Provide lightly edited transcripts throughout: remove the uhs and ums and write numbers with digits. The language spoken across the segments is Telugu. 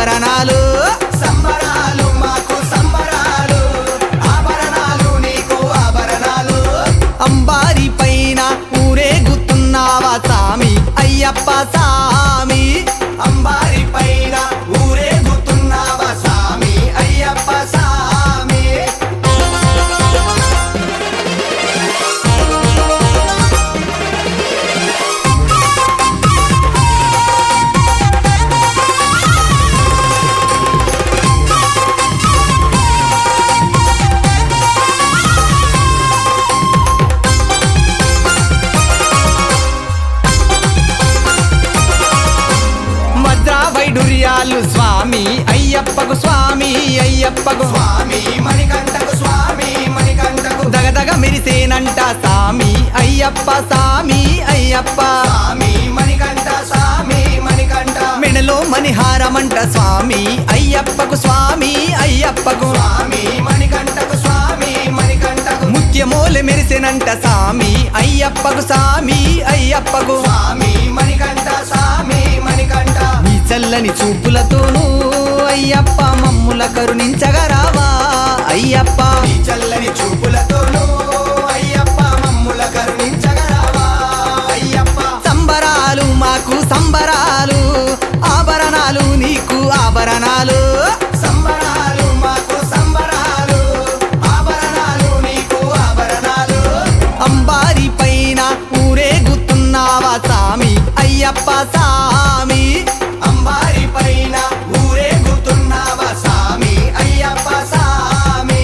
ఆభరణాలు సంబరాలు మాకు సంబరాలు ఆభరణాలు నీకు ఆభరణాలు అంబారి పైన ఊరేగుతున్నావా సామి అయ్యప్ప సామి అంబారి పైన ఊరేగుతున్నావా సామి అయ్యప్ప సామి వజ్రా వైడూర్యాలు స్వామి అయ్యప్పకు స్వామి అయ్యప్పకు స్వామి మణికంఠకు స్వామి మణికంఠకు దగదగ మెరిసేనంట సామి అయ్యప్ప సామి అయ్యప్ప స్వామి మణికంఠ స్వామి మణికంఠ మెడలో మణిహారమంట స్వామి అయ్యప్పకు స్వామి అయ్యప్పకు స్వామి మణికంఠకు స్వామి మణికంఠకు ముత్యమోలె మెరిసెనంట సామి అయ్యప్పకు సామి అయ్యప్పకు స్వామి మణికంఠ స్వామి మణికంఠ నీ చల్లని చూపులతోనూ అయ్యప్ప మమ్ముల కరుణించగరావా అయ్యప్ప ఈ చల్లని చూపులతోనూ అయ్యప్ప మమ్ముల కరుణించగరావా అయ్యప్ప సంబరాలు మాకు సంబరాలు ఆభరణాలు నీకు ఆభరణాలు సంబరాలు మాకు సంబరాలు ఆభరణాలు నీకు ఆభరణాలు అంబారి పైన ఊరేగుతున్నావా సామి అయ్యప్ప సామి అంబారి పైన ఊరేగుతున్నావా సామి అయ్యప్ప సామి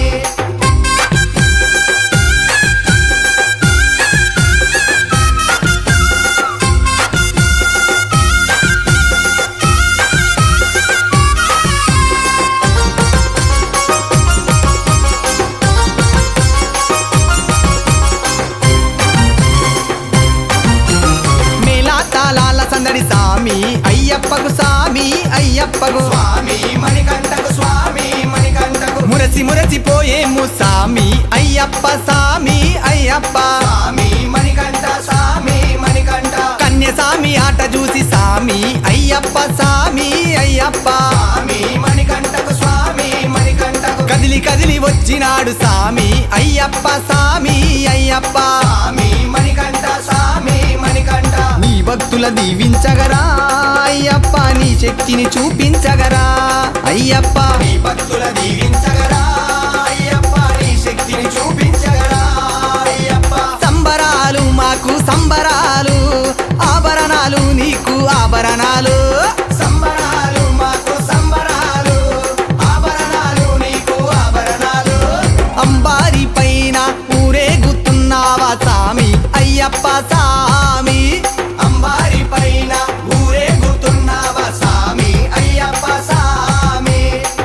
మేళా తాళాల సందడి సామి అయ్యప్పకు సామి అయ్యప్పకు స్వామి మణికంఠకు స్వామి మణికంఠకు మురసి మురసిపోయేము సామి అయ్యప్ప సామి అయ్యప్ప స్వామి మణికంఠ స్వామి మణికంఠ కన్య సామి ఆట చూసి సామి అయ్యప్ప సామి అయ్యప్ప స్వామి మణికంఠకు స్వామి మణికంఠకు కదిలి కదిలి వచ్చినాడు సామి అయ్యప్ప సామి అయ్యప్ప స్వామి మణికంఠ స్వామి మణికంఠ నీ భక్తుల దీవించగరా అయ్యప్ప నీ శక్తిని చూపించగరా అయ్యప్ప నీ భక్తుల దీవించగరా అయ్యప్ప నీ శక్తిని చూపించగరా అయ్యప్ప సంబరాలు మాకు సంబరాలు ఆభరణాలు నీకు ఆభరణాలు సంబరాలు మాకు సంబరాలు ఆభరణాలు నీకు ఆభరణాలు అంబారి పైన ఊరేగుతున్నావా సామి అయ్యప్ప సామి అంబారి పైన ఊరేగుతున్నావా సామి అయ్యప్ప సామి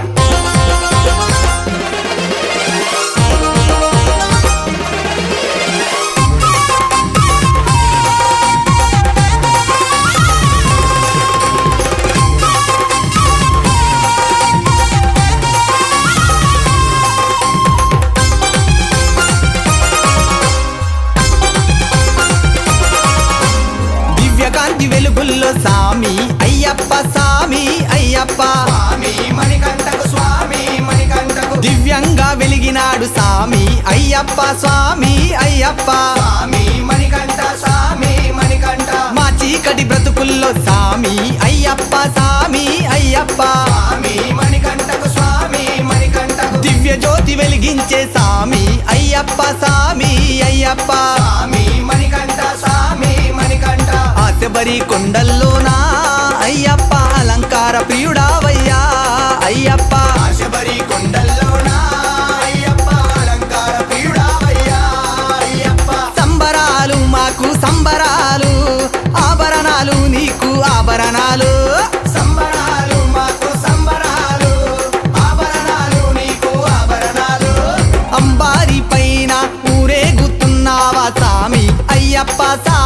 దివ్యకాంతి వెలుగుల్లో సామి అయ్యప్ప సామి అయ్యప్ప స్వామి మణికంఠకు స్వామి మణికంఠకు దివ్యంగా వెలిగినాడు సామి అయ్యప్ప స్వామి అయ్యప్ప స్వామి మణికంఠ స్వామి మణికంఠ మా చీకటి బ్రతుకుల్లో సామి అయ్యప్ప సామి అయ్యప్ప స్వామి మణికంఠకు స్వామి మణికంఠకు దివ్య జ్యోతి వెలిగించే సామి అయ్యప్ప సామి అయ్యప్ప స్వామి మణికంఠ స్వామి మణికంఠ ఆశబరి కొండల్లోనా అయ్యప్ప అలంకార ప్రియుడావయ్యా అయ్యప్ప ఆశబరి కొండల్లోన అయ్యప్ప అలంకార ప్రియుడావయ్యా అయ్యప్ప సంబరాలు మాకు సంబరాలు ఆభరణాలు నీకు ఆభరణాలు సంబరాలు మాకు సంబరాలు ఆభరణాలు నీకు ఆభరణాలు అంబారి పైన ఊరేగుతున్నావా సామి అయ్యప్ప